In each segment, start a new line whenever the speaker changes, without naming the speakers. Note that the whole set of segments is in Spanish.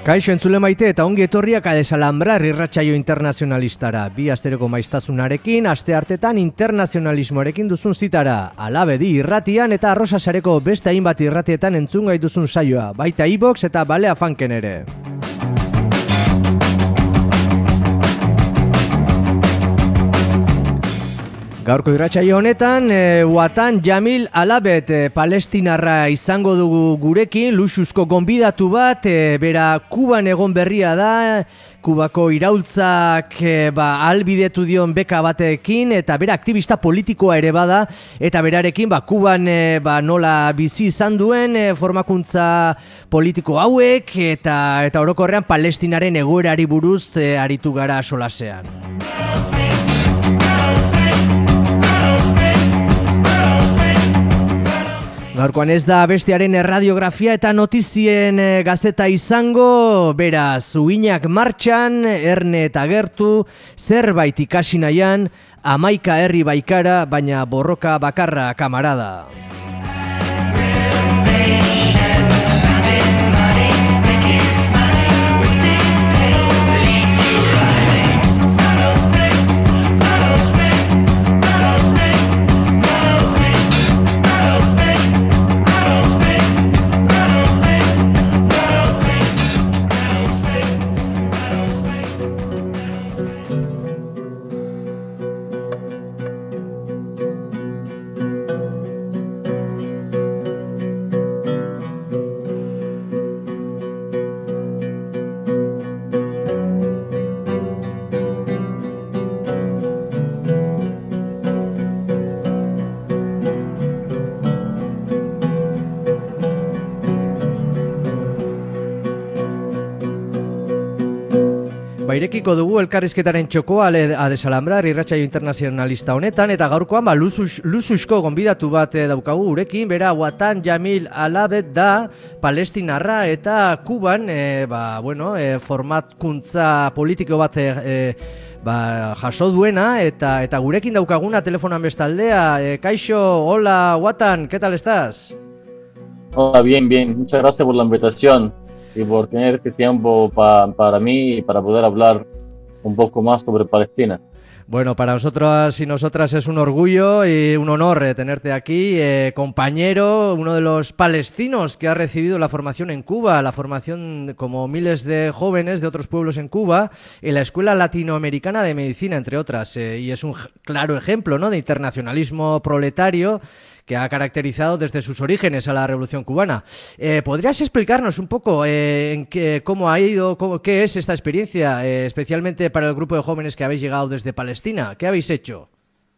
Kaixo entzule maite eta ongi etorriak Adesalambrar irratsaio internazionalistara. Bi asteroko maiztasunarekin, aste hartetan internazionalismoarekin duzun zitara. Alabedi irratian eta Arrosa sareko beste hainbat irratietan entzun gai duzun saioa, baita iVox eta Balea Funken ere. Gaurko irratsaio honetan, Watan Jamil Alabed palestinarra izango dugu gurekin, luxuzko gonbidatu bat, bera Kuban egon berria da, Kubako iraultzak ahalbidetu dion beka batekin, eta bera aktivista politikoa ere bada, eta berarekin Kuban nola bizi izan duen formakuntza politiko hauek, eta orokorrean Palestinaren egoerari buruz aritu gara solasean. Gaurkoan ez da bestearen erradiografia eta notizien gazeta izango, beraz, uinak martxan, erne eta gertu, zerbait ikasi nahian, 11 herri baikara, baina borroka bakarra kamarada. Irekiko dugu elkarrizketaren txokoa Adesalambrar irratsaio internazionalista honetan, eta gaurkoan luxuzko gonbidatu bat daukagu gurekin, bera Watan Jamil Alabed da palestinarra eta Kuban formatkuntza politiko bat jaso duena, eta gurekin daukaguna telefonan bestaldea. Kaixo, hola Watan, ¿qué tal estás?
Hola, bien, muchas gracias por la invitación y por tener este tiempo para mí y para poder hablar un poco más sobre Palestina.
Bueno, para nosotros y nosotras es un orgullo y un honor tenerte aquí, compañero, uno de los palestinos que ha recibido la formación en Cuba, la formación como miles de jóvenes de otros pueblos en Cuba, en la Escuela Latinoamericana de Medicina, entre otras, y es un claro ejemplo, ¿no?, de internacionalismo proletario que ha caracterizado desde sus orígenes a la Revolución Cubana. ¿Podrías explicarnos un poco cómo ha ido, qué es esta experiencia, especialmente para el grupo de jóvenes que habéis llegado desde Palestina? ¿Qué habéis hecho?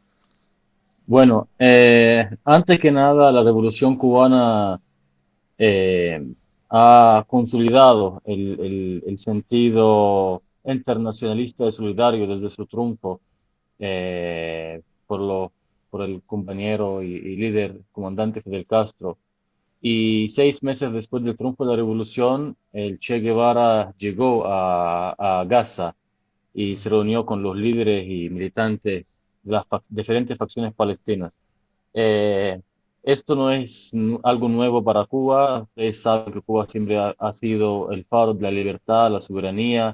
Bueno, antes que nada, la Revolución Cubana ha consolidado el sentido internacionalista y solidario desde su triunfo por el compañero y líder comandante Fidel Castro. Y 6 meses después del triunfo de la revolución, el Che Guevara llegó a Gaza y se reunió con los líderes y militantes de las diferentes facciones palestinas. Esto no es algo nuevo para Cuba. Ustedes saben que Cuba siempre ha sido el faro de la libertad, la soberanía,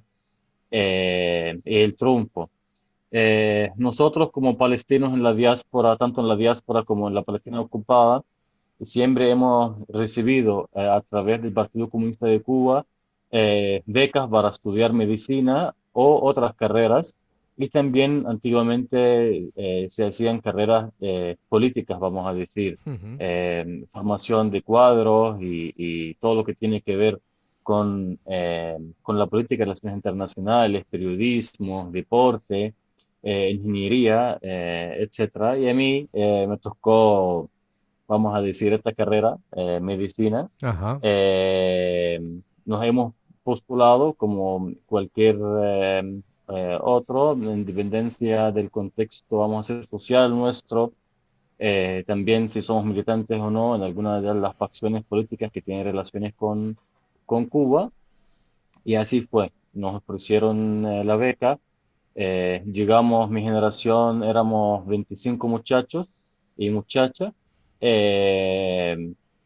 el triunfo. Nosotros como palestinos en la diáspora, tanto en la diáspora como en la Palestina ocupada, siempre hemos recibido a través del Partido Comunista de Cuba becas para estudiar medicina o otras carreras, y también antiguamente se hacían carreras políticas, vamos a decir, formación de cuadros y todo lo que tiene que ver con la política de relaciones internacionales, periodismo, deporte, ingeniería, etcétera. Y a mí me tocó, vamos a decir, esta carrera, medicina.
Ajá.
Nos hemos postulado como cualquier otro, en dependencia del contexto, vamos a decir, social nuestro, también si somos militantes o no en alguna de las facciones políticas que tienen relaciones con Cuba, y así fue. Nos ofrecieron la beca. Llegamos, mi generación, éramos 25 muchachos y muchachas,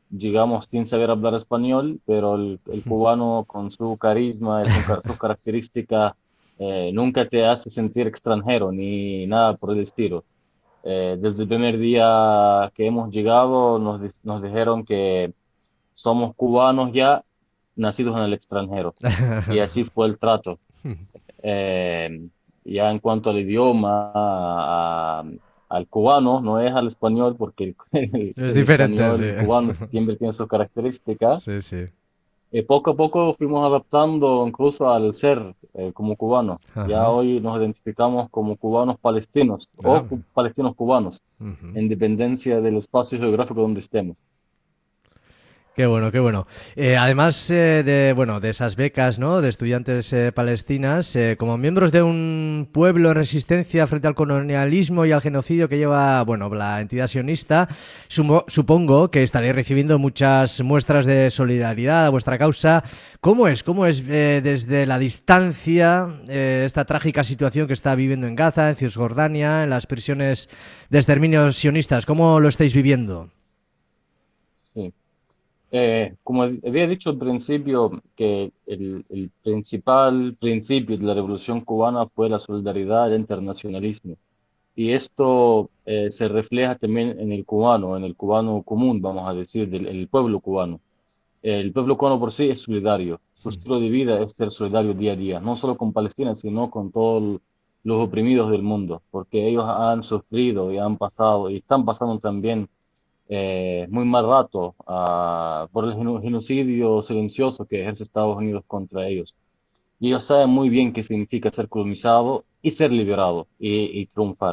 llegamos sin saber hablar español, pero el cubano con su carisma y sus características nunca te hace sentir extranjero ni nada por el estilo. Desde el primer día que hemos llegado nos dijeron que somos cubanos ya nacidos en el extranjero y así fue el trato. Eh, ya en cuanto al idioma, al cubano, no es al español, porque
Es
el
diferente, sí.
español cubano siempre tiene sus características.
Sí, sí.
Poco a poco fuimos adaptando incluso al ser como cubano. Ya
Ajá.
hoy nos identificamos como cubanos palestinos o
Ah,
palestinos cubanos,
ujú.
en dependencia del espacio geográfico donde estemos.
Qué bueno, qué bueno. Además de, bueno, de esas becas, ¿no? De estudiantes palestinas, como miembros de un pueblo en resistencia frente al colonialismo y al genocidio que lleva, bueno, la entidad sionista, supongo que estaréis recibiendo muchas muestras de solidaridad a vuestra causa. ¿Cómo es desde la distancia esta trágica situación que está viviendo en Gaza, en Cisjordania, en las prisiones de exterminio sionistas? ¿Cómo lo estáis viviendo?
Sí. Como había dicho al principio, que el principal principio de la Revolución cubana fue la solidaridad y el internacionalismo. Y esto se refleja también en el cubano común, vamos a decir, el pueblo cubano. El pueblo cubano por sí es solidario. Su estilo de vida es ser solidario día a día, no solo con Palestina, sino con todos los oprimidos del mundo, porque ellos han sufrido y han pasado y están pasando también muy mal rato por el genocidio silencioso que ejerce Estados Unidos contra ellos. Y ellos saben muy bien qué significa ser colonizado y ser liberado y triunfar.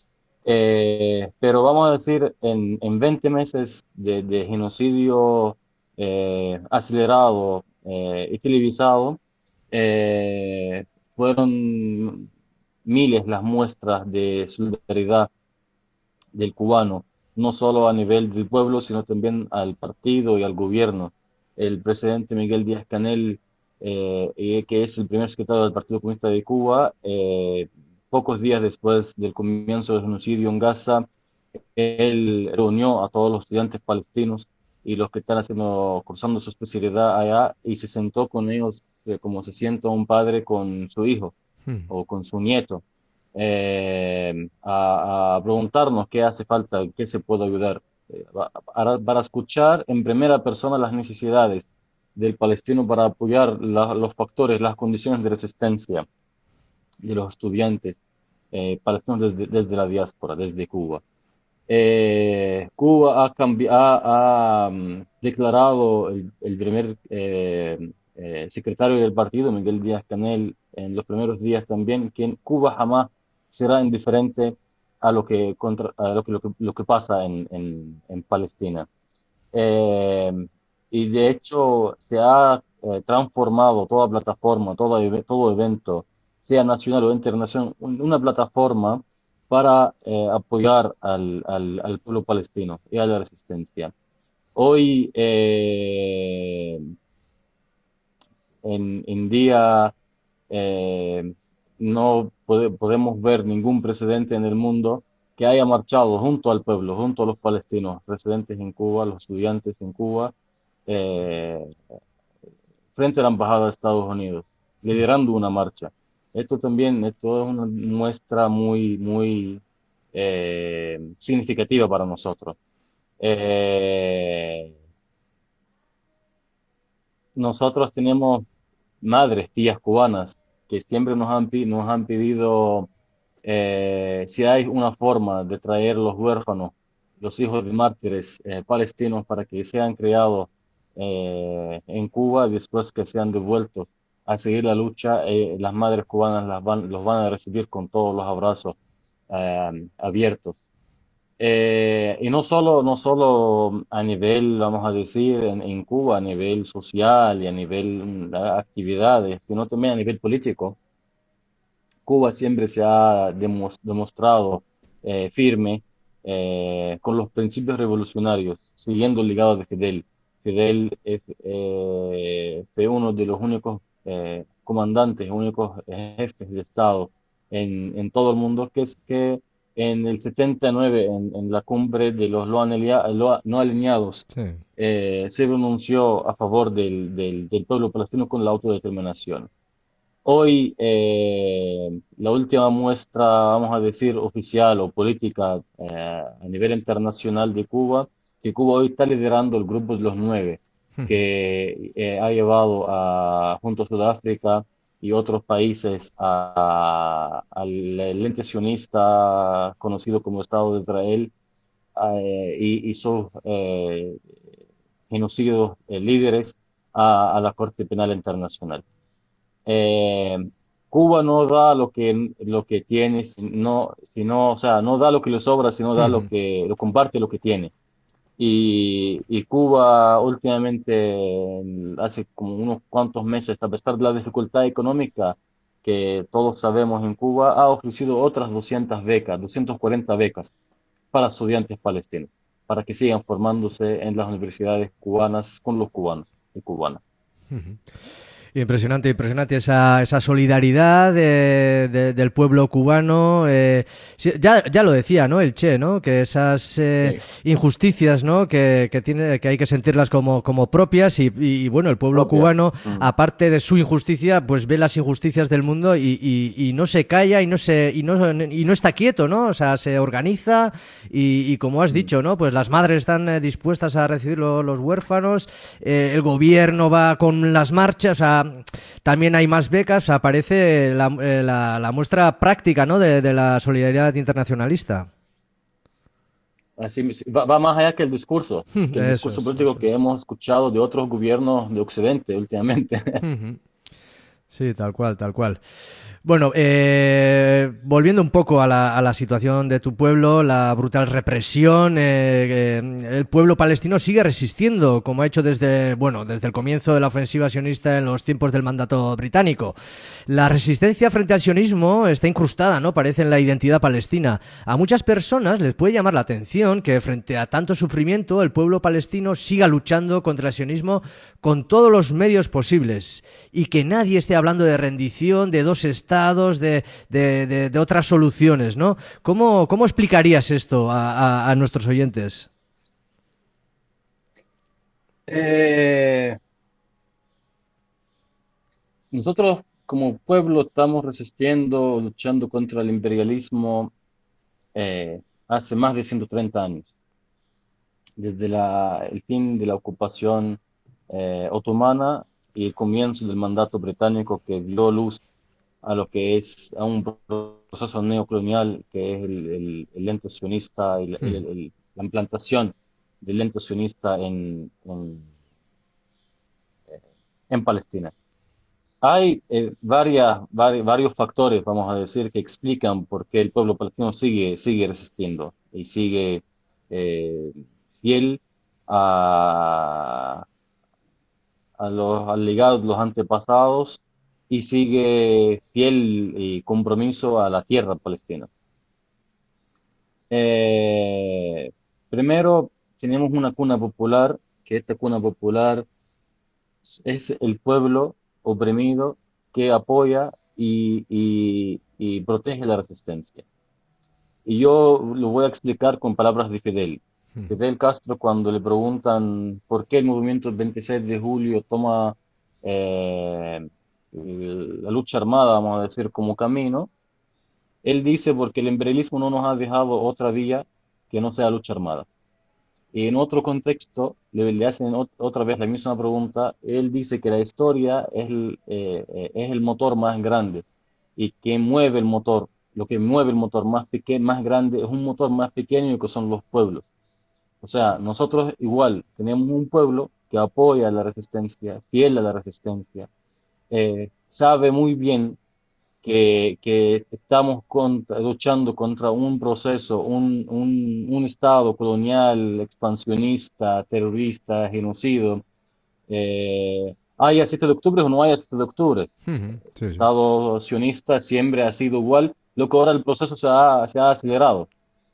Pero vamos a decir, en 20 meses de genocidio acelerado y televisado, eh, fueron miles las muestras de solidaridad del cubano, no solo a nivel del pueblo, sino también al partido y al gobierno. El presidente Miguel Díaz-Canel, que es el primer secretario del Partido Comunista de Cuba, pocos días después del comienzo del genocidio en Gaza, él reunió a todos los estudiantes palestinos y los que están cursando su especialidad allá y se sentó con ellos como se sienta un padre con su hijo o con su nieto, a preguntarnos qué hace falta, qué se puede ayudar, para escuchar en primera persona las necesidades del palestino para apoyar los factores, las condiciones de resistencia de los estudiantes palestinos desde la diáspora, desde Cuba. Cuba declarado el primer secretario del partido, Miguel Díaz-Canel, en los primeros días también, que en Cuba jamás será indiferente a lo que pasa en Palestina. Eh, y de hecho se ha transformado toda plataforma, todo evento, sea nacional o internacional, una plataforma para apoyar al pueblo palestino y a la resistencia. Hoy en día eh, no podemos ver ningún precedente en el mundo que haya marchado junto al pueblo, junto a los palestinos residentes en Cuba, los estudiantes en Cuba, eh, frente a la Embajada de Estados Unidos, liderando una marcha. Esto es una muestra muy significativa para nosotros. Eh, Nosotros tenemos madres, tías cubanas, que siempre nos han pedido si hay una forma de traer los huérfanos, los hijos de mártires palestinos para que sean criados en Cuba y después que sean devueltos a seguir la lucha, las madres cubanas los van a recibir con todos los abrazos abiertos. Y no solo a nivel, vamos a decir, en Cuba, a nivel social y a nivel actividades, sino también a nivel político. Cuba siempre se ha demostrado firme con los principios revolucionarios, siguiendo el legado de Fidel. Fue uno de los únicos comandantes, únicos jefes de Estado en todo el mundo que en el 79, en la cumbre de los no alineados,
Sí.
se pronunció a favor del pueblo palestino con la autodeterminación. Hoy, la última muestra, vamos a decir, oficial o política a nivel internacional de Cuba, que Cuba hoy está liderando el grupo de los nueve, que ha llevado junto a Sudáfrica y otros países al ente sionista conocido como Estado de Israel y sus genocidios líderes a la Corte Penal Internacional. Eh, Cuba no da lo que tiene, o sea, no da lo que le sobra, sino da lo comparte lo que tiene. Y Cuba últimamente, hace como unos cuantos meses, a pesar de la dificultad económica que todos sabemos en Cuba, ha ofrecido otras 200 becas, 240 becas para estudiantes palestinos, para que sigan formándose en las universidades cubanas con los cubanos y cubanas.
Impresionante, impresionante esa solidaridad del pueblo cubano. Sí, ya lo decía, ¿no? El Che, ¿no? Que esas
Sí,
injusticias, ¿no? Que hay que sentirlas como propias bueno, el pueblo
propia.
cubano,
Mm.
aparte de su injusticia, pues ve las injusticias del mundo y no se calla y no está quieto, ¿no? O sea, se organiza y como has
Mm.
dicho, ¿no? Pues las madres están dispuestas a recibir los huérfanos, el gobierno va con las marchas, o sea, también hay más becas, o sea, aparece la muestra práctica, ¿no? De la solidaridad internacionalista.
Va más allá que el
Eso
discurso
es,
político
eso
que
es.
hemos escuchado de otros gobiernos de Occidente últimamente.
Sí, tal cual, tal cual. Bueno, volviendo un poco a la situación de tu pueblo, la brutal represión, el pueblo palestino sigue resistiendo, como ha hecho desde el comienzo de la ofensiva sionista en los tiempos del mandato británico. La resistencia frente al sionismo está incrustada, ¿no? Parece en la identidad palestina. A muchas personas les puede llamar la atención que frente a tanto sufrimiento el pueblo palestino siga luchando contra el sionismo con todos los medios posibles y que nadie esté hablando de rendición, de dos estados, de otras soluciones, ¿no? ¿Cómo explicarías esto a nuestros oyentes?
Eh, Nosotros como pueblo estamos resistiendo, luchando contra el imperialismo hace más de 130 años, desde el fin de la ocupación otomana y el comienzo del mandato británico que dio luz a lo que es a un proceso neocolonial que es el ente sionista y la implantación del ente sionista en Palestina. Hay varios factores, vamos a decir, que explican por qué el pueblo palestino sigue resistiendo y sigue eh, fiel a, al legado de los antepasados y sigue fiel y compromiso a la tierra palestina. Eh, Primero, tenemos una cuna popular, que esta cuna popular es el pueblo oprimido que apoya y protege la resistencia. Y yo lo voy a explicar con palabras de Fidel. Fidel Castro, cuando le preguntan por qué el movimiento del 26 de julio toma eh, la lucha armada, vamos a decir, como camino, él dice porque el imperialismo no nos ha dejado otra vía que no sea lucha armada. Y en otro contexto le hacen otra vez la misma pregunta. Él dice que la historia es el motor más grande y que mueve el motor. Lo que mueve el motor más pequeño, más grande, es un motor más pequeño que son los pueblos. O sea, nosotros igual tenemos un pueblo que apoya la resistencia, fiel a la resistencia, sabe muy bien que estamos luchando contra un proceso, un Estado colonial, expansionista, terrorista, genocidio. Haya 7 de octubre o no haya 7 de octubre. El
Sí, sí.
Estado sionista siempre ha sido igual, lo que ahora el proceso se ha acelerado.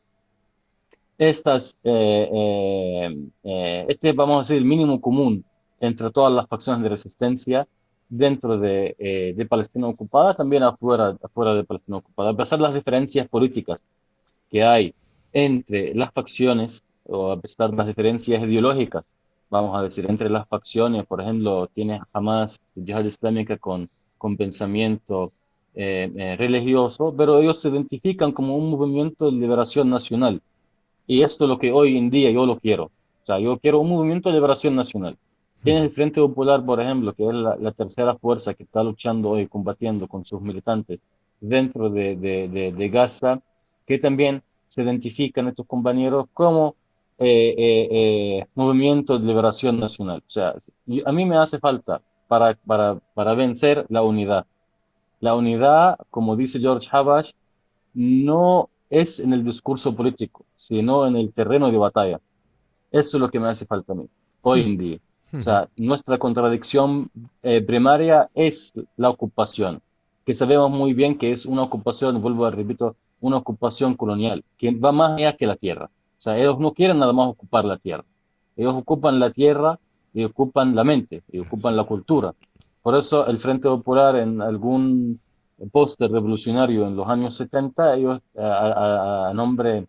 Este, vamos a decir, el mínimo común entre todas las facciones de resistencia dentro de Palestina ocupada, también afuera de Palestina ocupada, a pesar de las diferencias políticas. que hay entre las facciones, o a pesar de las diferencias ideológicas, vamos a decir, entre las facciones, por ejemplo, tienes Hamas, Yihad Islámica con pensamiento religioso, pero ellos se identifican como un movimiento de liberación nacional. Y esto es lo que hoy en día yo lo quiero. O sea, yo quiero un movimiento de liberación nacional. Tienes el Frente Popular, por ejemplo, que es la tercera fuerza que está luchando hoy, combatiendo con sus militantes dentro de Gaza, que también se identifican estos compañeros como movimiento de liberación nacional. O sea, a mí me hace falta para vencer la unidad. La unidad, como dice George Habash, no es en el discurso político, sino en el terreno de batalla. Eso es lo que me hace falta a mí, hoy en día. O sea, nuestra contradicción primaria es la ocupación, que sabemos muy bien que es una ocupación, vuelvo a repito, una ocupación colonial, que va más allá que la tierra. O sea, ellos no quieren nada más ocupar la tierra. Ellos ocupan la tierra y ocupan la mente y ocupan la cultura. Por eso el Frente Popular en algún póster revolucionario en los años 70, ellos a nombre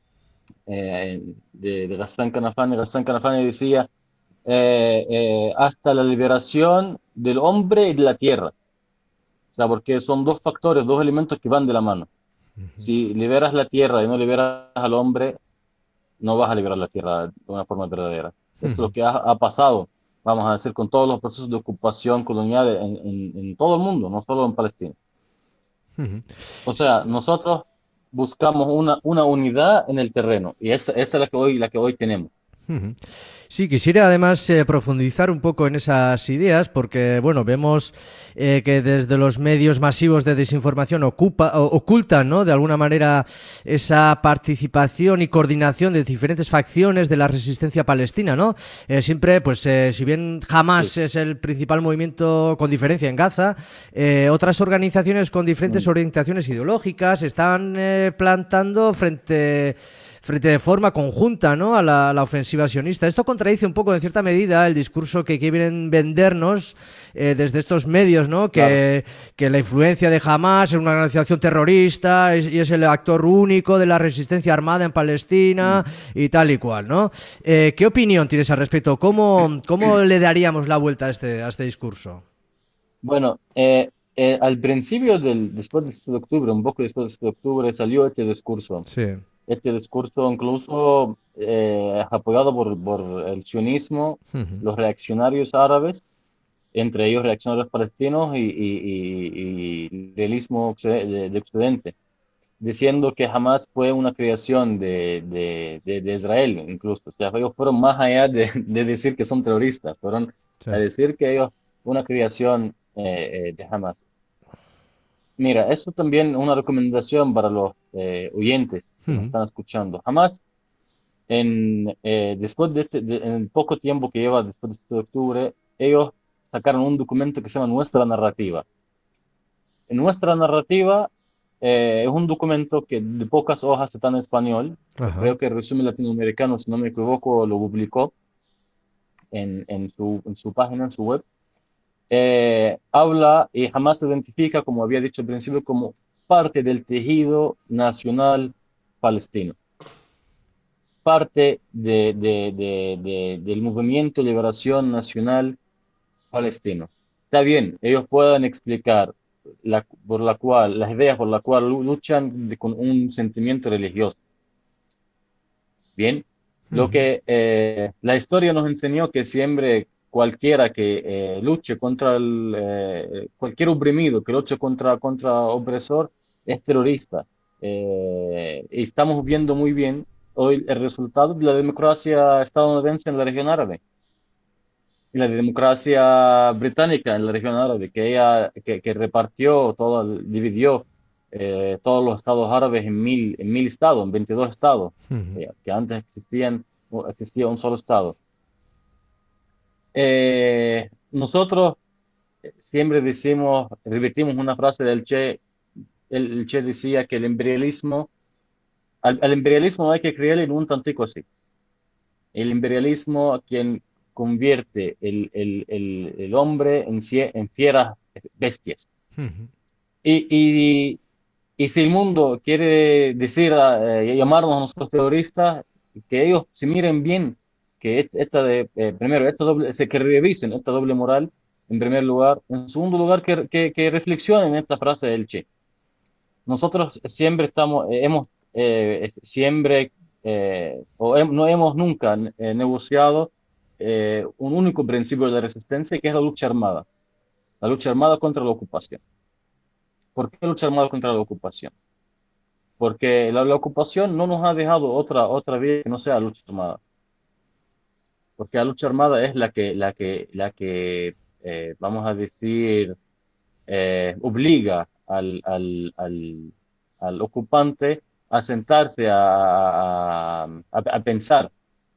de Ghassan Kanafani decía hasta la liberación del hombre y de la tierra. O sea, porque son dos factores, dos elementos que van de la mano. Si liberas la tierra y no liberas al hombre, no vas a liberar la tierra de una forma verdadera. Esto es lo que ha pasado, vamos a decir, con todos los procesos de ocupación colonial en todo el mundo, no solo en Palestina. O sea, nosotros buscamos una unidad en el terreno y esa es la que hoy tenemos.
Sí, quisiera además profundizar un poco en esas ideas porque, bueno, vemos que desde los medios masivos de desinformación ocultan, ¿no? De alguna manera esa participación y coordinación de diferentes facciones de la resistencia palestina, ¿no? Siempre, pues, si bien
Sí.
Hamas es el principal movimiento con diferencia en Gaza, otras organizaciones con diferentes
Mm.
orientaciones ideológicas están plantando frente de forma conjunta, ¿no? A la ofensiva sionista. Esto contradice un poco, en cierta medida, el discurso que quieren vendernos desde estos medios, ¿no?
Claro.
Que la influencia de Hamas es una organización terrorista y es el actor único de la resistencia armada en Palestina
Mm.
y tal y cual, ¿no? ¿Qué opinión tienes al respecto? ¿Cómo le daríamos la vuelta a este discurso?
Bueno, al principio después del 7 de octubre, un poco después del 7 de octubre, salió este discurso.
Sí.
Este discurso incluso apoyado por el sionismo, los reaccionarios árabes, entre ellos reaccionarios palestinos y realismo de Occidente, diciendo que jamás fue una creación de Israel, incluso. O sea, ellos fueron más allá de decir que son terroristas, fueron
Sí.
a decir que ellos, una creación de Hamas. Mira, eso también es una recomendación para los oyentes que nos están escuchando. Hamas, después en el poco tiempo que lleva después del 7 de octubre, ellos sacaron un documento que se llama Nuestra Narrativa. En Nuestra Narrativa es un documento que de pocas hojas está en español.
Ajá.
Creo que el Resumen Latinoamericano, si no me equivoco, lo publicó en su página, en su web. Habla y jamás se identifica, como había dicho al principio, como parte del tejido nacional palestino, parte del movimiento de liberación nacional palestino. Está bien, ellos puedan explicar las ideas por las cuales luchan con un sentimiento religioso. Bien, lo que la historia nos enseñó que siempre cualquiera que luche contra cualquier oprimido que luche contra opresor es terrorista. Y estamos viendo muy bien hoy el resultado de la democracia estadounidense en la región árabe y la democracia británica en la región árabe, que repartió dividió todos los estados árabes en mil estados, en 22 estados, que antes existía un solo estado. Nosotros siempre decimos, repetimos una frase del Che, el Che decía que el imperialismo, al imperialismo no hay que creerle en un tantico así. El imperialismo quien convierte el hombre en fieras bestias. Y Y si el mundo quiere decir, llamarnos a nosotros terroristas, que ellos se miren bien, que primero, que revisen esta doble moral, en primer lugar. En segundo lugar, que reflexionen esta frase del Che. Nosotros siempre siempre, no hemos nunca negociado un único principio de la resistencia, que es la lucha armada contra la ocupación. ¿Por qué lucha armada contra la ocupación? Porque la ocupación no nos ha dejado otra vía que no sea lucha armada, porque la lucha armada es vamos a decir, obliga al ocupante a sentarse a pensar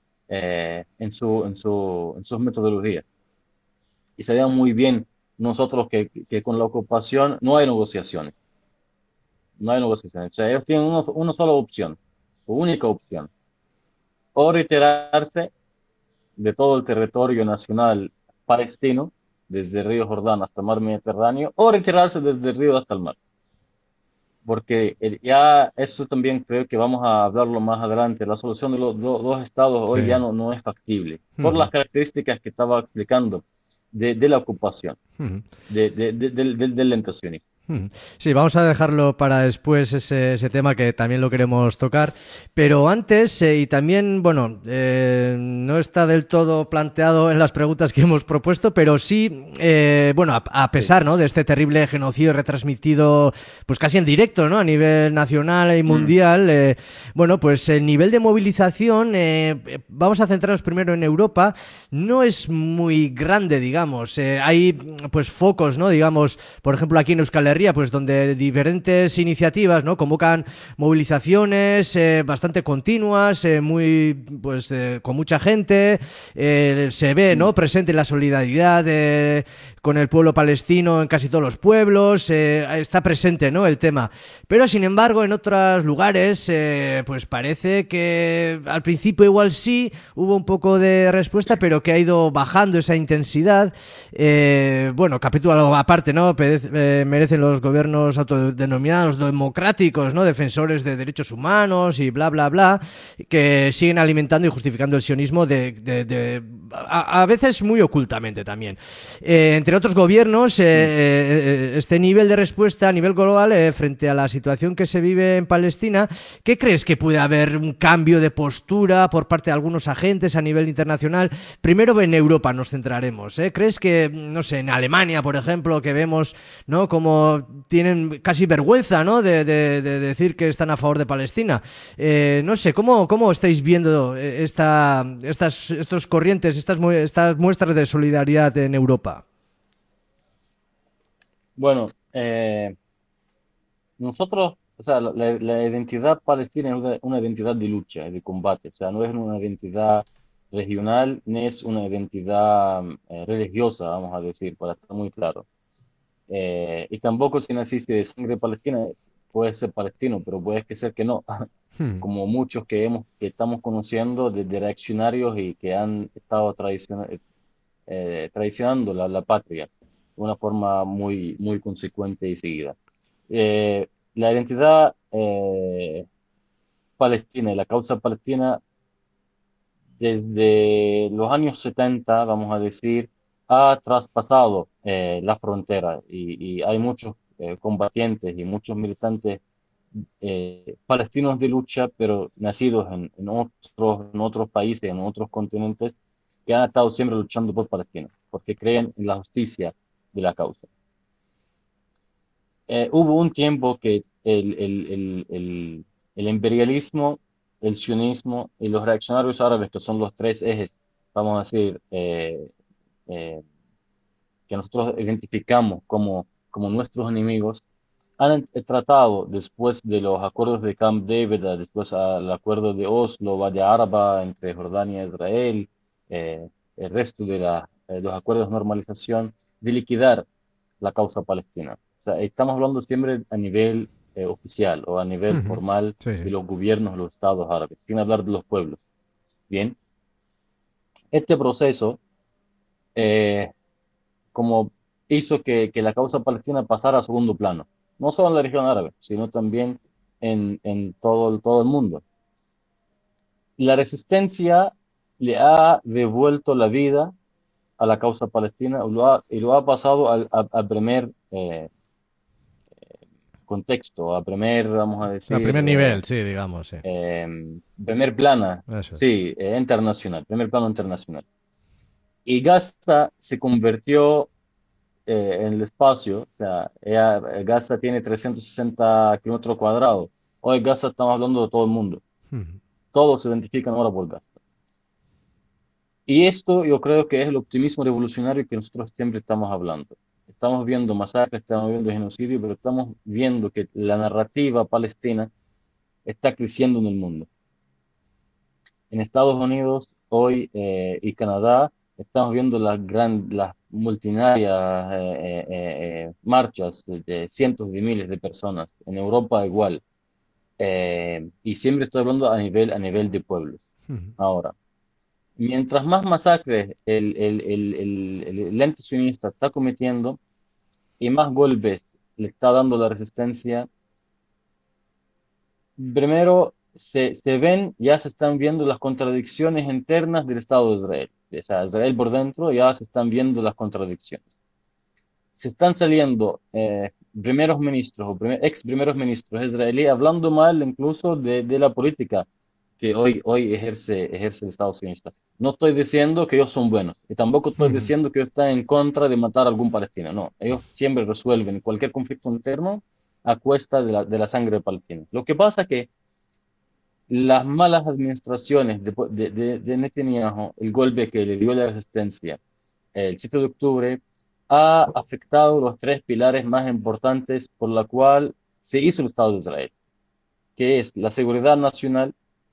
en sus metodologías. Y sabían muy bien nosotros que con la ocupación no hay negociaciones, no hay negociaciones. O sea, ellos tienen una sola opción, única opción: o retirarse de todo el territorio nacional palestino, desde el río Jordán hasta el mar Mediterráneo, o retirarse desde el río hasta el mar. Porque ya eso también creo que vamos a hablarlo más adelante. La solución de los dos estados
Sí.
hoy ya no es factible, por
Ujú,
las características que estaba explicando de la ocupación,
ujú.
del entacionismo.
Sí, vamos a dejarlo para después ese tema que también lo queremos tocar. Pero antes, y también, bueno, no está del todo planteado en las preguntas que hemos propuesto, pero sí, bueno, a
Sí.
pesar, ¿no?, de este terrible genocidio retransmitido, pues casi en directo, ¿no?, a nivel nacional y
Mm,
mundial, bueno, pues el nivel de movilización, vamos a centrarnos primero en Europa, no es muy grande, digamos. Hay, pues, focos, ¿no?, digamos, por ejemplo, aquí en Euskal Herria, pues donde diferentes iniciativas, ¿no?, convocan movilizaciones bastante continuas, pues, con mucha gente, se ve,
mm.
¿no?, presente la solidaridad con el pueblo palestino en casi todos los pueblos, está presente, ¿no?, el tema. Pero sin embargo, en otros lugares, pues parece que al principio igual sí hubo un poco de respuesta, pero que ha ido bajando esa intensidad. Bueno, capítulo aparte, ¿no?, merecen los gobiernos autodenominados democráticos, ¿no?, defensores de derechos humanos y bla, bla, bla, que siguen alimentando y justificando el sionismo a veces muy ocultamente también. Entre otros gobiernos,
Mm.
este nivel de respuesta a nivel global frente a la situación que se vive en Palestina, ¿qué crees que puede haber un cambio de postura por parte de algunos agentes a nivel internacional? Primero en Europa nos centraremos. ¿Crees que, no sé, en Alemania, por ejemplo, que vemos, ¿no?, como tienen casi vergüenza, ¿no?, de decir que están a favor de Palestina? No sé, ¿cómo estáis viendo estos corrientes, estas muestras de solidaridad en Europa?
Bueno, nosotros, o sea, la identidad palestina es una identidad de lucha, de combate. O sea, no es una identidad regional, ni es una identidad religiosa, vamos a decir, para estar muy claro. Y tampoco, si naciste de sangre palestina, puedes ser palestino, pero puedes que ser que no,
Hmm.
como muchos que estamos conociendo de reaccionarios y que han estado traicionando la patria de una forma muy consecuente y seguida. La identidad palestina y la causa palestina desde los años 70, vamos a decir, ha traspasado la frontera, y hay muchos combatientes y muchos militantes palestinos de lucha, pero nacidos en otros países, en otros continentes, que han estado siempre luchando por Palestina, porque creen en la justicia de la causa. Hubo un tiempo que el imperialismo, el sionismo y los reaccionarios árabes, que son los tres ejes, vamos a decir, eh, que nosotros identificamos como nuestros enemigos, han tratado, después de los acuerdos de Camp David, después al acuerdo de Oslo, Valle Araba, entre Jordania e Israel, el resto de los acuerdos de normalización, de liquidar la causa palestina. O sea, estamos hablando siempre a nivel oficial o a nivel
Ujú.
formal
Sí,
de
sí.
los gobiernos de los estados árabes, sin hablar de los pueblos. Bien, este proceso, eh, como hizo que la causa palestina pasara a segundo plano. no solo en la región árabe, sino también en todo el mundo. La resistencia le ha devuelto la vida a la causa palestina y lo ha pasado al primer contexto, a primer, vamos a
A
decir,
primer nivel, sí, digamos, sí.
primer plana,
Eso es.
sí, internacional, primer plano internacional. Y Gaza se convirtió en el espacio, o sea, Gaza tiene 360 kilómetros cuadrados. Hoy Gaza estamos hablando de todo el mundo.
Ujú.
Todos se identifican ahora por Gaza. Y esto yo creo que es el optimismo revolucionario que nosotros siempre estamos hablando. Estamos viendo masacres, estamos viendo genocidio, pero estamos viendo que la narrativa palestina está creciendo en el mundo. En Estados Unidos hoy y Canadá estamos viendo las multitudinarias marchas de cientos de miles de personas. En Europa igual. Y siempre estoy hablando a nivel de pueblos.
Ujú.
Ahora, mientras más masacres el ente sionista está cometiendo y más golpes le está dando la resistencia, primero ya se están viendo las contradicciones internas del Estado de Israel. O sea, Israel por dentro ya se están viendo las contradicciones. Se están saliendo primeros ministros o ex primeros ministros israelíes hablando mal incluso de la política que hoy ejerce el Estado sionista. No estoy diciendo que ellos son buenos y tampoco estoy
Ujú.
diciendo que ellos están en contra de matar a algún palestino. No, ellos siempre resuelven cualquier conflicto interno a cuesta de la sangre palestina. Lo que pasa es que las malas administraciones de Netanyahu, el golpe que le dio la resistencia el 7 de octubre, ha afectado los tres pilares más importantes por la cual se hizo el Estado de Israel, que es la seguridad nacional,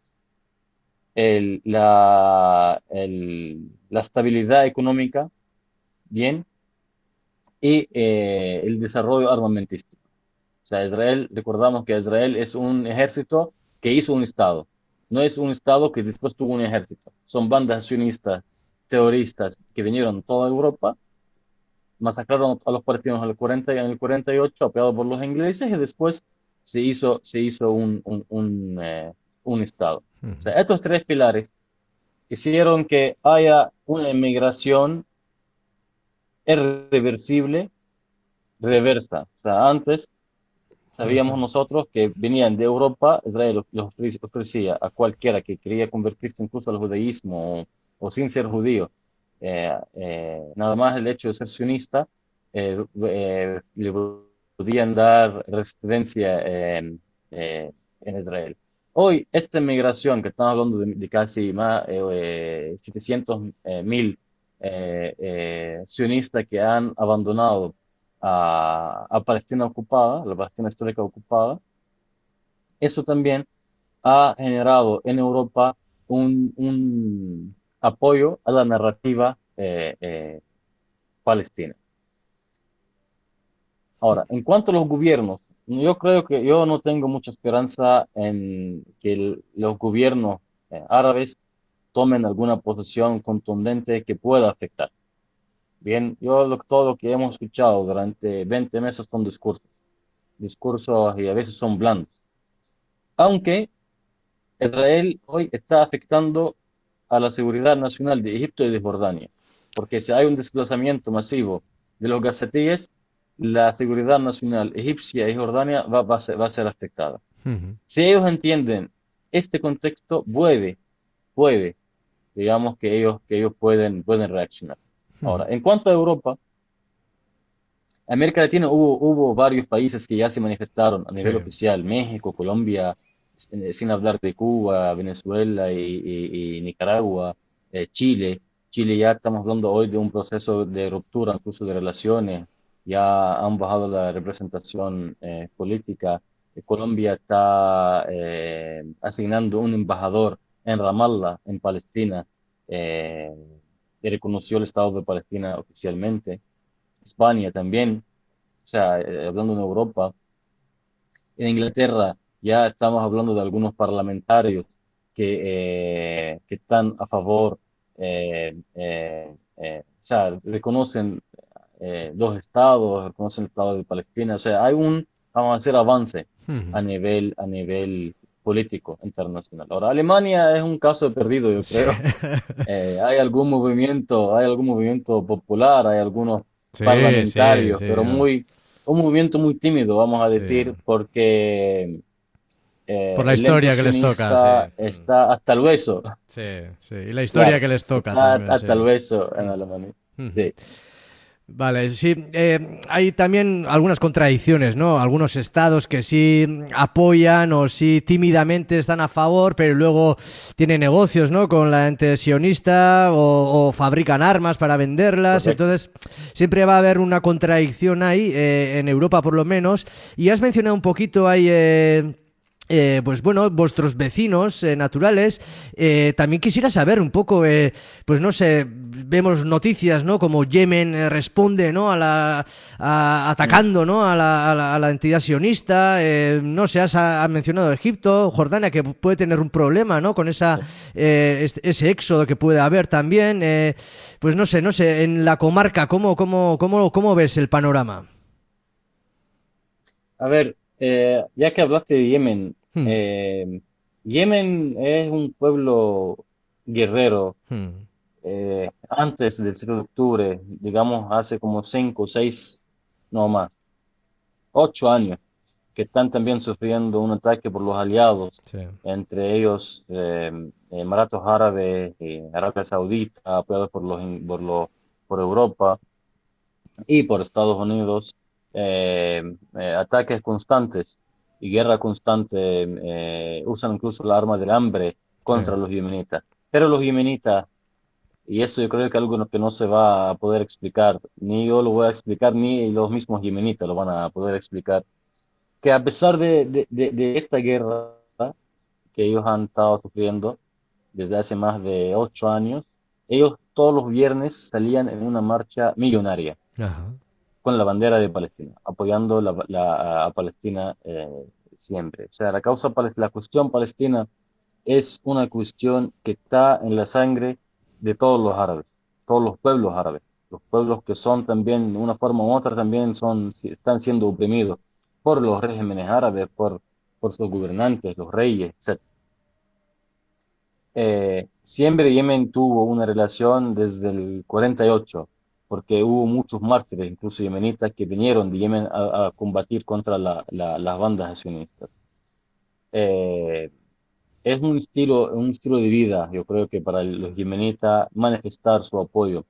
la estabilidad económica, bien, y el desarrollo armamentístico. O sea, Israel, recordamos que Israel es un ejército que hizo un Estado. No es un Estado que después tuvo un ejército. Son bandas sionistas, terroristas que vinieron de toda Europa, masacraron a los palestinos en el 48, apoyados por los ingleses, y después se hizo un Estado. O
Ujú.
sea, estos tres pilares hicieron que haya una inmigración irreversible, reversa. O sea, antes
Eso.
sabíamos nosotros que venían de Europa, Israel los ofrecía a cualquiera que quería convertirse incluso al judaísmo o sin ser judío. Nada más el hecho de ser sionista le podían dar residencia en Israel. Hoy, esta inmigración que estamos hablando de casi más 700 mil sionistas que han abandonado a Palestina ocupada, la Palestina histórica ocupada, eso también ha generado en Europa un apoyo a la narrativa palestina. Ahora, en cuanto a los gobiernos, yo creo que yo no tengo mucha esperanza en que los gobiernos árabes tomen alguna posición contundente que pueda afectar. Bien, todo lo que hemos escuchado durante 20 meses son discursos y a veces son blandos. Aunque Israel hoy está afectando a la seguridad nacional de Egipto y de Jordania, porque si hay un desplazamiento masivo de los gazatíes, la seguridad nacional egipcia y Jordania va a ser afectada.
Ujú.
Si ellos entienden este contexto, puede, digamos que ellos pueden reaccionar.
Ujú.
Ahora, en cuanto a Europa, América Latina hubo varios países que ya se manifestaron a
Sí.
nivel oficial, México, Colombia, sin hablar de Cuba, Venezuela y Nicaragua, Chile. Chile ya estamos hablando hoy de un proceso de ruptura, incluso de relaciones, ya han bajado la representación política. Colombia está asignando un embajador en Ramallah, en Palestina, eh, y reconoció el Estado de Palestina oficialmente. España también, o sea, hablando en Europa, en Inglaterra ya estamos hablando de algunos parlamentarios que están a favor, o sea, reconocen dos estados, reconocen el Estado de Palestina, o sea, hay vamos a decir, avance
Ujú.
a nivel político internacional. Ahora, Alemania es un caso perdido, yo
Sí.
creo. Hay algún movimiento popular, hay algunos
Sí, sí,
parlamentarios,
sí,
pero un movimiento muy tímido, vamos a
sí.
decir, porque
Por la
el lento
historia que les toca, sí.
sionista está hasta el hueso,
Sí, sí. Y la historia
claro,
que les toca
está
también, sí.
hasta el hueso en Alemania.
Ujú.
Sí,
Vale, sí. Hay también algunas contradicciones, ¿no? Algunos estados que sí apoyan o sí tímidamente están a favor, pero luego tienen negocios, ¿no? Con la ente sionista o fabrican armas para venderlas.
correcto.
Entonces, siempre va a haber una contradicción ahí, en Europa por lo menos. Y has mencionado un poquito ahí. Pues bueno, vuestros vecinos naturales, también quisiera saber un poco, pues no sé, vemos noticias, ¿no? Como Yemen responde, ¿no?
Mm.
Atacando, ¿no? A la entidad sionista, no sé, has mencionado Egipto, Jordania, que puede tener un problema, ¿no? Con
Sí.
ese éxodo que puede haber también, pues no sé, en la comarca, ¿cómo ves el panorama?
A ver, ya que hablaste de Yemen,
Hmm,
eh, Yemen es un pueblo guerrero.
hmm,
Antes del 7 de octubre, digamos hace como 5, 6, no más, 8 años, que están también sufriendo un ataque por los aliados,
sí,
entre ellos Emiratos Árabes y Arabia Saudita, apoyados por Europa y por Estados Unidos, ataques constantes y guerra constante, usan incluso la arma del hambre
sí.
contra los yemenitas. Pero los yemenitas, y eso yo creo que es algo que no se va a poder explicar, ni yo lo voy a explicar, ni los mismos yemenitas lo van a poder explicar, que a pesar de esta guerra que ellos han estado sufriendo desde hace más de 8 años, ellos todos los viernes salían en una marcha millonaria
Ajá.
con la bandera de Palestina, apoyando a Palestina siempre. O sea, la cuestión palestina es una cuestión que está en la sangre de todos los árabes, todos los pueblos árabes. Los pueblos que son también, de una forma u otra, también están siendo oprimidos por los regímenes árabes, por sus gobernantes, los reyes, etc. Siempre Yemen tuvo una relación desde el 48, porque hubo muchos mártires, incluso yemenitas, que vinieron de Yemen a combatir contra las bandas sionistas. Eh, es un estilo de vida, yo creo que para los yemenitas manifestar su apoyo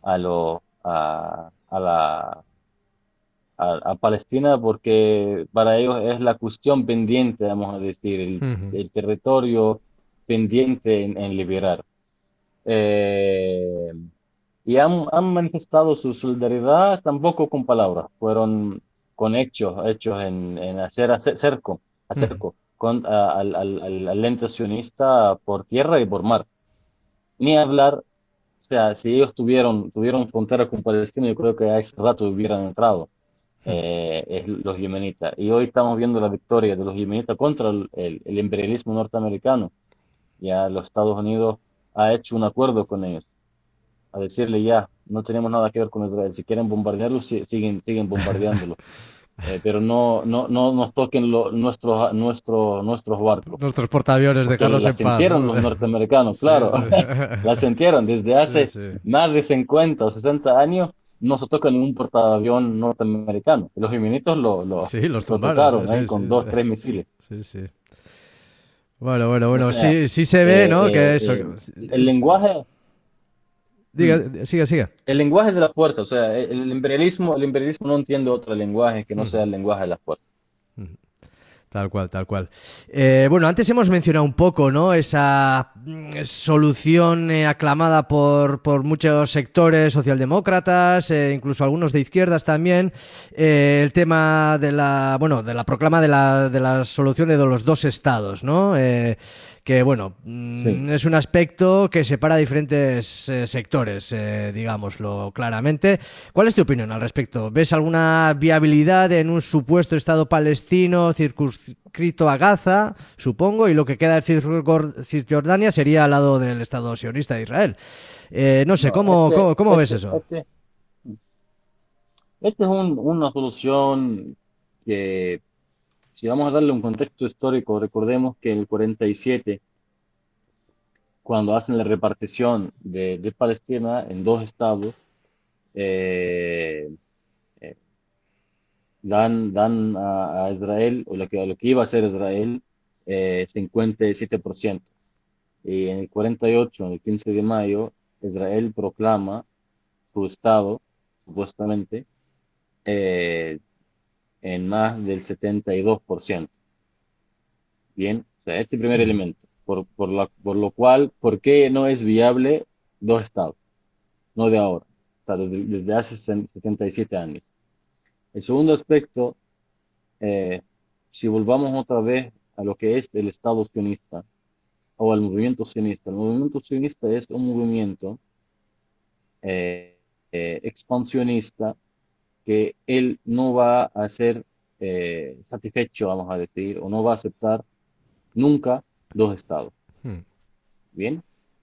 a Palestina, porque para ellos es la cuestión pendiente, vamos a decir,
Ujú.
el territorio pendiente en liberar. Eh, y han manifestado su solidaridad tampoco con palabras, fueron con hechos en hacer
Ujú.
cerco al ente sionista por tierra y por mar. Ni hablar, o sea, si ellos tuvieron frontera con Palestina, yo creo que a ese rato hubieran entrado los yemenitas. Y hoy estamos viendo la victoria de los yemenitas contra el imperialismo norteamericano. Ya los Estados Unidos ha hecho un acuerdo con ellos a decirle ya, no tenemos nada que ver con Israel. Si quieren bombardearlo, siguen bombardeándolo. Pero no nos toquen nuestros barcos,
Nuestros portaaviones,
porque
dejarlos
la
en paz,
sintieron
¿no?
los norteamericanos,
Sí,
claro, la sintieron desde
sí,
hace
sí.
más de 50 o 60 años. No se toca ningún portaavión norteamericano. Los yemenitas
Sí, los
lo
tumbaron,
tocaron
sí, sí,
con dos, tres misiles.
sí, sí. Bueno,
O sea,
sí, sí se ve,
eh,
¿no? Que
eh,
eso.
eh, el lenguaje, mm,
Siga.
el lenguaje de la fuerza, o sea, el imperialismo no entiende otro lenguaje que no sea el lenguaje de la fuerza.
Tal cual, tal cual. Bueno, antes hemos mencionado un poco, ¿no? Esa solución aclamada por muchos sectores socialdemócratas, incluso algunos de izquierdas también, el tema de la proclama de la solución de los dos estados, ¿no? Que bueno,
Sí.
es un aspecto que separa diferentes sectores, digámoslo claramente. ¿Cuál es tu opinión al respecto? ¿Ves alguna viabilidad en un supuesto Estado palestino circunscrito a Gaza, supongo, y lo que queda de Cisjordania sería al lado del Estado sionista de Israel? No sé,
No, este,
cómo ves
este,
eso?
este, este es una solución que, Si vamos a darle un contexto histórico, recordemos que en el 47, cuando hacen la repartición de Palestina en dos estados, eh, eh, dan a Israel, o a lo que iba a ser Israel, 57%. Y en el 48, en el 15 de mayo, Israel proclama su estado, supuestamente, eh, en más del 72%. Bien, o sea, este primer
Mm.
elemento, por lo cual, ¿por qué no es viable dos estados? No de ahora, o sea, desde hace 77 años. El segundo aspecto, eh, si volvamos otra vez a lo que es el Estado sionista o al movimiento sionista, el movimiento sionista es un movimiento eh, expansionista que él no va a ser satisfecho, vamos a decir, o no va a aceptar nunca dos estados.
Mm.
Bien,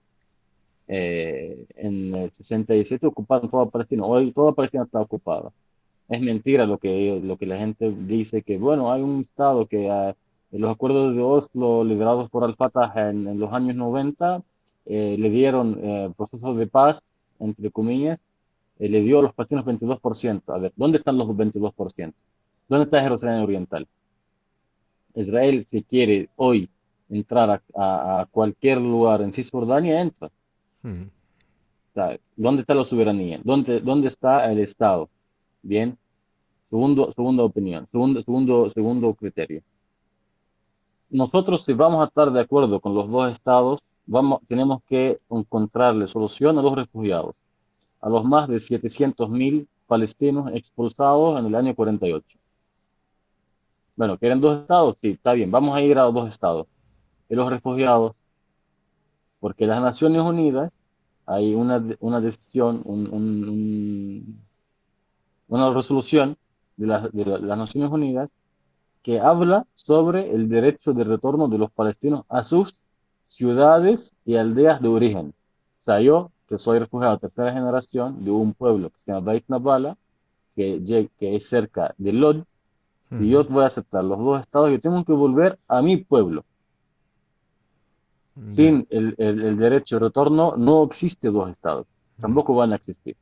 en el 67 ocuparon toda Palestina, hoy toda Palestina está ocupada. Es mentira lo que la gente dice, que bueno, hay un estado que en los acuerdos de Oslo liderados por Al-Fatah en los años 90 le dieron procesos de paz, entre comillas, le dio a los palestinos 22%. A ver, ¿dónde están los 22%? ¿Dónde está Jerusalén Oriental? Israel, si quiere hoy entrar a cualquier lugar en Cisjordania, entra.
Mm.
O sea, ¿dónde está la soberanía? ¿Dónde está el Estado? Bien, segunda opinión, segundo criterio. Nosotros, si vamos a estar de acuerdo con los dos estados, tenemos que encontrarle solución a los refugiados, a los más de 700.000 palestinos expulsados en el año 48. Bueno, ¿quieren dos estados? Sí, está bien, vamos a ir a los dos estados. Y los refugiados, porque las Naciones Unidas, hay una decisión, una resolución de las Naciones Unidas que habla sobre el derecho de retorno de los palestinos a sus ciudades y aldeas de origen. O sea, yo, que soy refugiado de tercera generación de un pueblo que se llama Beit Nabala, que es cerca de Lod, si yo
Mm.
voy a aceptar los dos estados, yo tengo que volver a mi pueblo.
Ya.
Sin el derecho de retorno no existe dos estados,
Mm.
tampoco van a existir.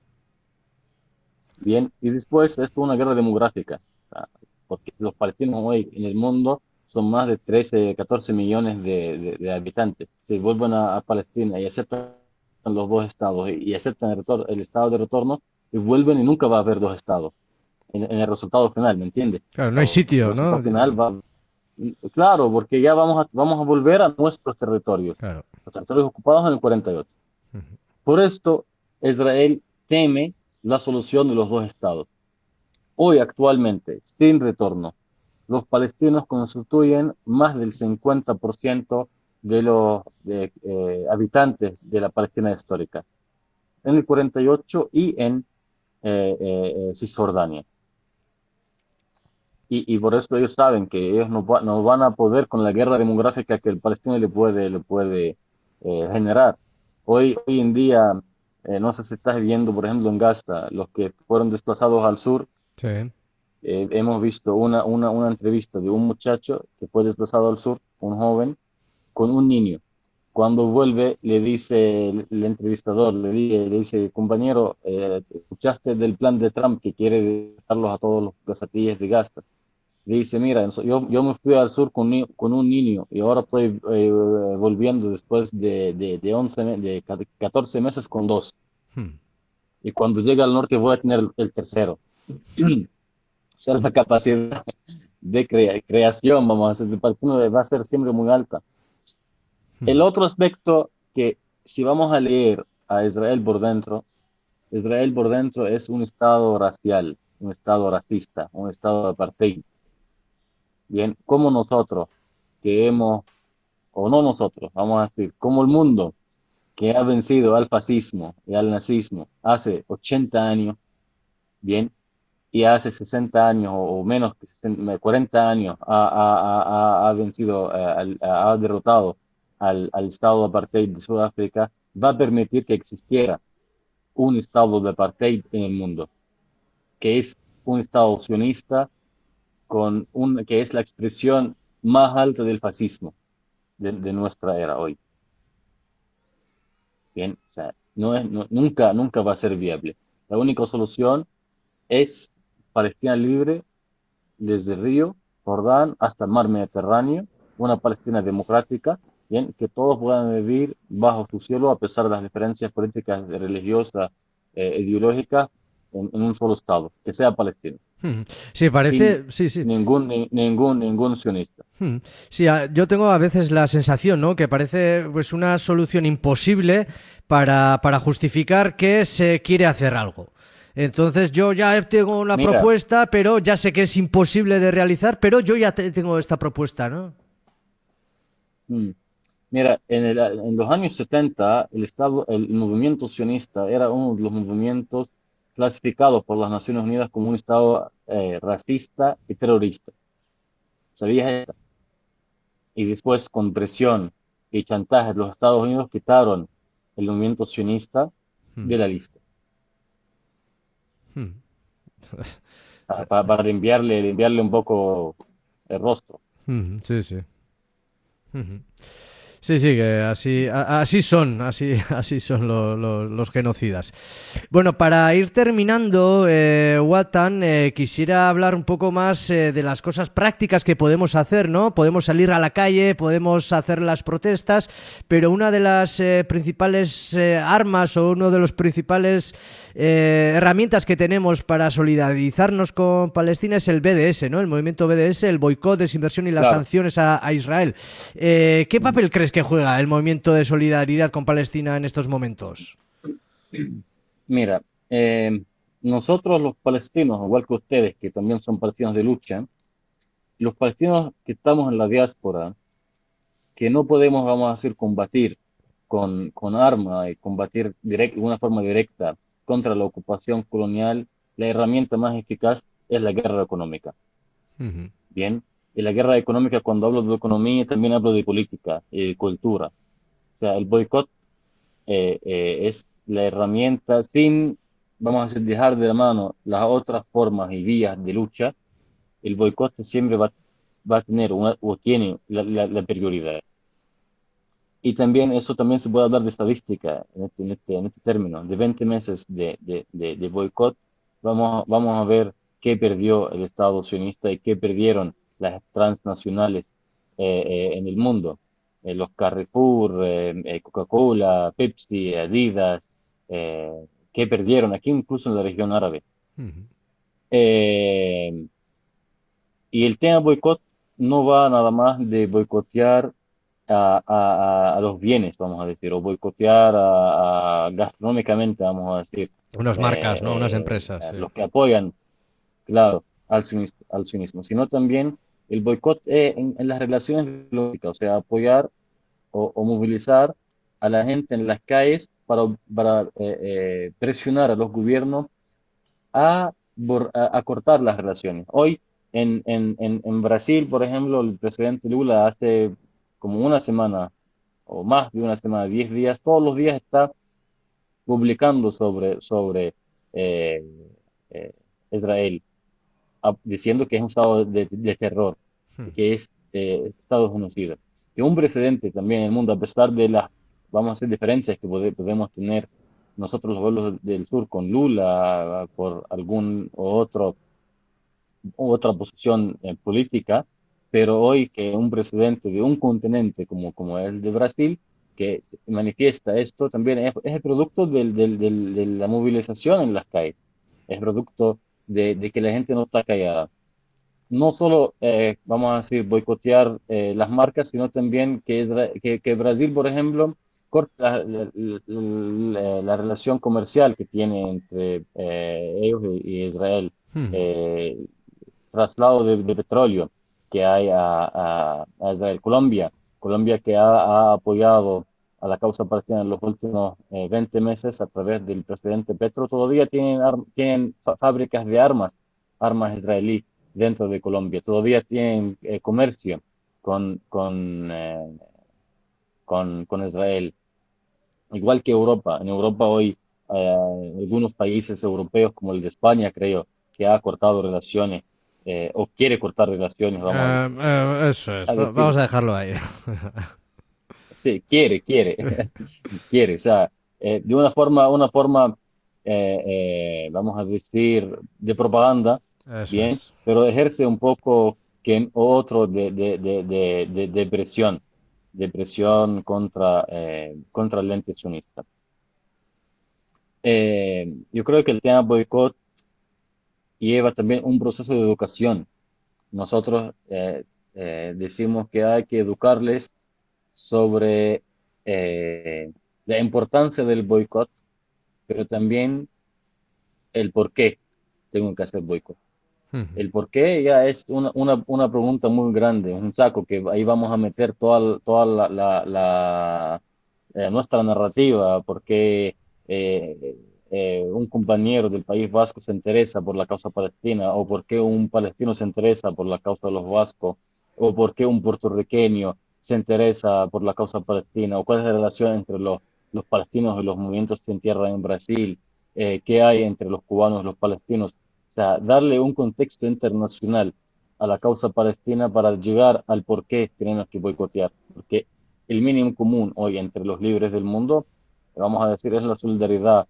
Bien, y después esto es una guerra demográfica, o sea, porque los palestinos hoy en el mundo son más de 13, 14 millones de habitantes. Si vuelven a Palestina y aceptan los dos estados y aceptan el estado de retorno, y vuelven y nunca va a haber dos estados en el resultado final, ¿me entiendes?
Claro, no hay
El
sitio, ¿no?
resultado final va, claro, porque ya vamos a volver a nuestros territorios,
Claro.
los territorios ocupados en el 48.
Ujú.
Por esto, Israel teme la solución de los dos estados. Hoy, actualmente, sin retorno, los palestinos constituyen más del 50% de los habitantes de la Palestina histórica, en el 48 y en Cisjordania. Y por eso ellos saben que ellos no van a poder con la guerra demográfica que el palestino le puede generar. Hoy en día, no sé si estás viendo, por ejemplo, en Gaza, los que fueron desplazados al sur.
Sí.
Hemos visto una entrevista de un muchacho que fue desplazado al sur, un joven, con un niño. Cuando vuelve, le dice el entrevistador, le dice, compañero, ¿escuchaste del plan de Trump que quiere dejarlos a todos los gazatíes de Gaza? Le dice, mira, yo me fui al sur con un niño y ahora estoy volviendo después de 14 meses con dos.
Mm.
Y cuando llegue al norte voy a tener el tercero. O sea, la capacidad de creación, vamos a hacer, de partido va a ser siempre muy alta. El
Mm.
otro aspecto que si vamos a leer a Israel por dentro es un estado racial, un estado racista, un estado de apartheid. Bien, como nosotros que hemos, o no nosotros, vamos a decir, como el mundo que ha vencido al fascismo y al nazismo hace 80 años, bien, y hace 60 años o menos que 40 años ha vencido, ha derrotado al Estado de apartheid de Sudáfrica, va a permitir que existiera un Estado de apartheid en el mundo, que es un Estado sionista que es la expresión más alta del fascismo de nuestra era hoy. Bien, o sea, nunca va a ser viable. La única solución es Palestina libre desde el río Jordán hasta el mar Mediterráneo, una Palestina democrática, bien, que todos puedan vivir bajo su cielo a pesar de las diferencias políticas, religiosas, ideológicas, en un solo Estado, que sea Palestina,
Mm. Sí,
sin
parece, sí, sí.
ningún sionista.
Hmm. Sí, yo tengo a veces la sensación, ¿no? Que parece pues una solución imposible para justificar que se quiere hacer algo. Entonces yo ya tengo una
Mira,
propuesta, pero ya sé que es imposible de realizar, pero yo ya tengo esta propuesta, ¿no?
mm, mira, en los años 70 el movimiento sionista era uno de los movimientos clasificados por las Naciones Unidas como un Estado racista y terrorista. ¿Sabías esto? Y después, con presión y chantaje, los Estados Unidos quitaron el movimiento sionista
Hmm.
de la lista,
Hmm.
para limpiarle un poco el rostro.
Hmm. Sí, sí. Hmm. Sí, sí, que así son, así son los genocidas. Bueno, para ir terminando, Watan, quisiera hablar un poco más de las cosas prácticas que podemos hacer, ¿no? Podemos salir a la calle, podemos hacer las protestas, pero una de las principales armas o uno de los principales herramientas que tenemos para solidarizarnos con Palestina es el BDS, ¿no? El movimiento BDS, el boicot, desinversión y las
Claro.
sanciones a Israel. ¿Qué papel crees que juega el movimiento de solidaridad con Palestina en estos momentos?
Mira, nosotros los palestinos, igual que ustedes, que también son partidos de lucha, los palestinos que estamos en la diáspora, que no podemos, vamos a decir, combatir con armas y combatir de una forma directa contra la ocupación colonial, la herramienta más eficaz es la guerra económica.
Ujú.
Bien, y la guerra económica, cuando hablo de economía, también hablo de política y de cultura. O sea, el boicot es la herramienta sin, vamos a decir, dejar de la mano las otras formas y vías de lucha. El boicot siempre va a tener o tiene la prioridad. Y también eso también se puede hablar de estadística en este término. De 20 meses de boicot, vamos a ver qué perdió el Estado sionista y qué perdieron las transnacionales en el mundo. Los Carrefour, Coca-Cola, Pepsi, Adidas, qué perdieron aquí incluso en la región árabe.
Ujú.
Eh, y el tema boicot no va nada más de boicotear a los bienes, vamos a decir, o boicotear gastronómicamente, vamos a decir,
Unas marcas, ¿no? Unas empresas,
a
sí.
los que apoyan, claro, al sionismo, sino también el boicot en las relaciones diplomáticas, o sea, apoyar o movilizar a la gente en las calles para presionar a los gobiernos a cortar las relaciones. Hoy en Brasil, por ejemplo, el presidente Lula hace como una semana o más de una semana, 10 días, todos los días está publicando sobre eh, eh, Israel, diciendo que es un estado de terror, que es estado genocida. Que un precedente también en el mundo, a pesar de las, vamos a decir, diferencias que podemos tener nosotros los pueblos del sur con Lula por algún otra posición política, pero hoy que un presidente de un continente como el de Brasil, que manifiesta esto, también es el producto de la movilización en las calles, es producto de que la gente no está callada. No solo, vamos a decir, boicotear las marcas, sino también que Brasil, por ejemplo, corta la relación comercial que tiene entre ellos y Israel.
Ujú.
Eh, Traslado de petróleo que hay a Israel. Colombia que ha apoyado a la causa palestina en los últimos 20 meses a través del presidente Petro, todavía tienen fábricas de armas israelí dentro de Colombia, todavía tienen comercio con, con, eh, con Israel, igual que Europa. En Europa hoy algunos países europeos como el de España, creo, que ha cortado relaciones o quiere cortar relaciones,
Eso es,
a decir,
vamos a dejarlo ahí.
sí, quiere, quiere, o sea, de una forma, vamos a decir, de propaganda,
Eso
bien,
es.
pero ejerce un poco que otro de presión contra el ente sionista. Yo creo que el tema boicot lleva también un proceso de educación. Nosotros decimos que hay que educarles sobre la importancia del boicot, pero también el por qué tengo que hacer boicot.
Ujú.
El por qué ya es una pregunta muy grande, un saco que ahí vamos a meter toda nuestra narrativa, porque un compañero del País Vasco se interesa por la causa palestina, o por qué un palestino se interesa por la causa de los vascos, o por qué un puertorriqueño se interesa por la causa palestina, o cuál es la relación entre los palestinos y los movimientos en tierra en Brasil, qué hay entre los cubanos y los palestinos. O sea, darle un contexto internacional a la causa palestina para llegar al por qué tenemos que boicotear. Porque el mínimo común hoy entre los líderes del mundo, vamos a decir, es la solidaridad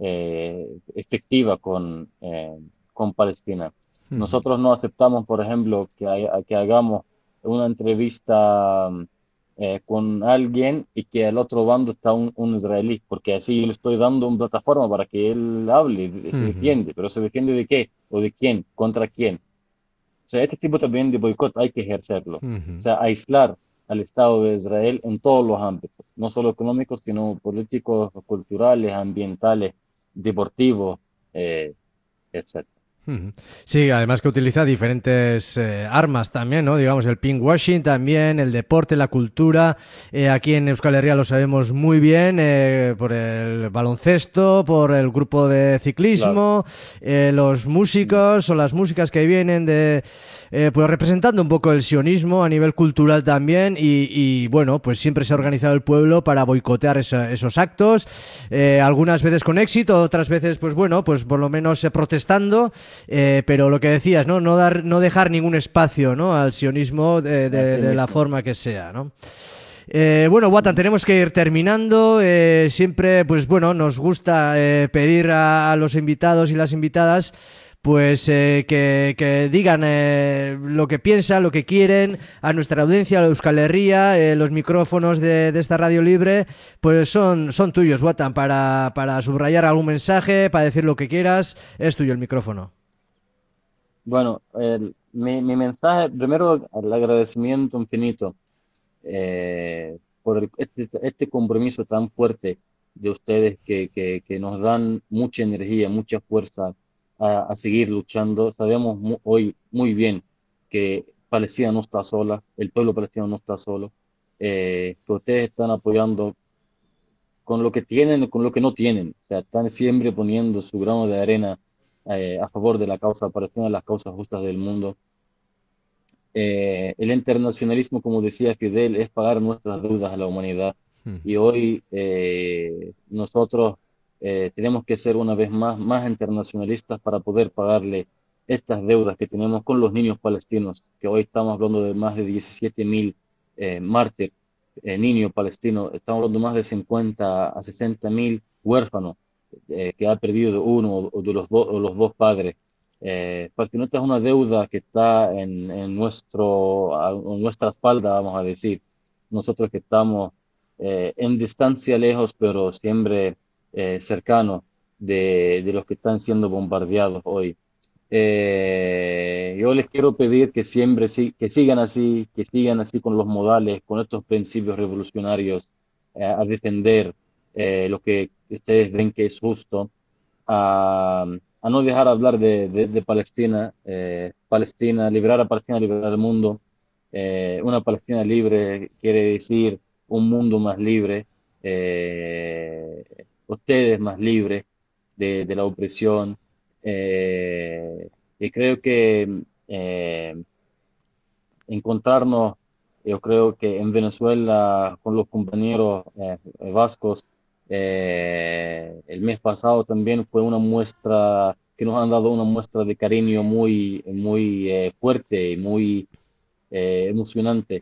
efectiva con Palestina.
Ujú.
Nosotros no aceptamos, por ejemplo, que hagamos una entrevista con alguien y que al otro bando está un israelí, porque así yo le estoy dando una plataforma para que él hable y se
Ujú.
defiende, pero ¿se defiende de qué? ¿O de quién? ¿Contra quién? O sea, este tipo también de boicot hay que ejercerlo. O
Ujú.
sea, aislar al Estado de Israel en todos los ámbitos, no solo económicos, sino políticos, culturales, ambientales, deportivos, eh, etcétera.
Ujú. Sí, además que utiliza diferentes armas también, ¿no? Digamos, el pinkwashing también, el deporte, la cultura. Aquí en Euskal Herria lo sabemos muy bien por el baloncesto, por el grupo de
Claro.
ciclismo, los
Mm.
músicos o las músicas que vienen de, pues representando un poco el sionismo a nivel cultural también bueno, pues siempre se ha organizado el pueblo para boicotear esos actos, algunas veces con éxito, otras veces pues bueno, pues por lo menos protestando, pero lo que decías, ¿no? No dejar ningún espacio, ¿no? Al sionismo
Así
de la
mismo.
forma que sea, ¿no? Bueno, Watan,
Ujú.
tenemos que ir terminando. Siempre, pues bueno, nos gusta pedir a los invitados y las invitadas pues que digan lo que piensan, lo que quieren a nuestra audiencia, a la Euskal Herria. Los micrófonos de esta radio libre pues son tuyos, Watan, para subrayar algún mensaje, para decir lo que quieras. Es tuyo el micrófono.
Bueno, mi mensaje, primero, el agradecimiento infinito por este compromiso tan fuerte de ustedes que nos dan mucha energía, mucha fuerza a seguir luchando. Sabemos hoy muy bien que Palestina no está sola, el pueblo palestino no está solo, que ustedes están apoyando con lo que tienen y con lo que no tienen. O sea, están siempre poniendo su grano de arena a favor de la causa palestina, de las causas justas del mundo. El internacionalismo, como decía Fidel, es pagar nuestras deudas a la humanidad. Y hoy nosotros tenemos que ser una vez más internacionalistas para poder pagarle estas deudas que tenemos con los niños palestinos, que hoy estamos hablando de más de 17.000 mártires, niños palestinos, estamos hablando de más de 50 a 60.000 huérfanos que ha perdido uno o de o los dos padres. Partinota es una deuda que está en nuestra espalda, vamos a decir. Nosotros que estamos en distancia lejos, pero siempre cercanos de los que están siendo bombardeados hoy. Yo les quiero pedir que siempre que sigan así con los modales, con estos principios revolucionarios, a defender lo que ustedes ven que es justo, a no dejar hablar de Palestina, Palestina, liberar a Palestina, liberar al mundo. Una Palestina libre quiere decir un mundo más libre, ustedes más libres de la opresión. Y creo que encontrarnos, yo creo que en Venezuela con los compañeros vascos, el mes pasado también fue una muestra que nos han dado una muestra de cariño muy, muy fuerte y muy emocionante,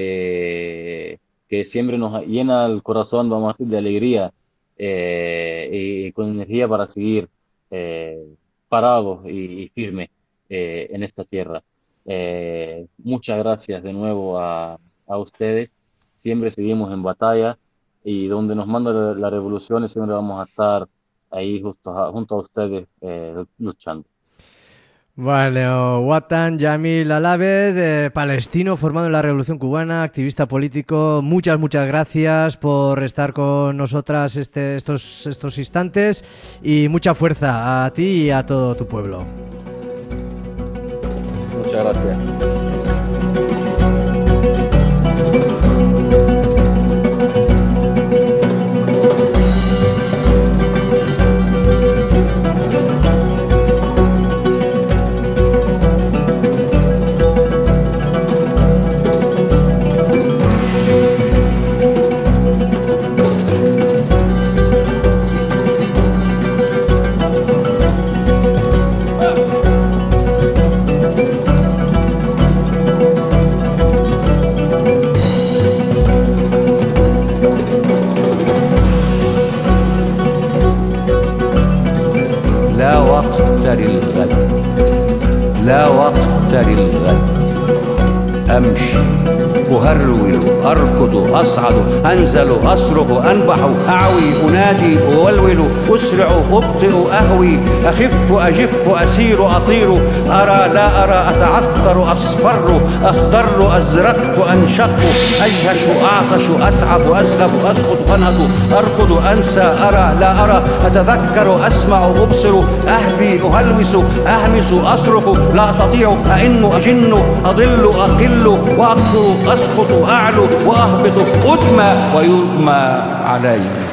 que siempre nos llena el corazón, vamos a decir, de alegría y con energía para seguir parados y firmes en esta tierra. Muchas gracias de nuevo a ustedes. Siempre seguimos en batalla y donde nos manda la revolución siempre vamos a estar ahí junto a ustedes luchando.
Vale, Watan Yamil Alaved, palestino formado en la Revolución Cubana, activista político, muchas gracias por estar con nosotras estos instantes y mucha fuerza a ti y a todo tu pueblo.
Muchas gracias.
لا وقت للغد أمشي أهرول أركض أصعد أنزل أصرخ أنبح أعوي أنادي أولول أسرع أبطئ أهوي أخف أجف أسير أطير أرى لا أرى أتعثر أصفر أخضر أزرق أنشق أجهش أعطش أتعب أزغب أسقط أنهض أركض أنسى أرى لا أرى أتذكر أسمع أبصر أهفي أهلوس أهمس أصرخ لا أستطيع أئن أجن أضل أقل وأكثر أسقط أعلو وأهبط أدمى ويدمى علي.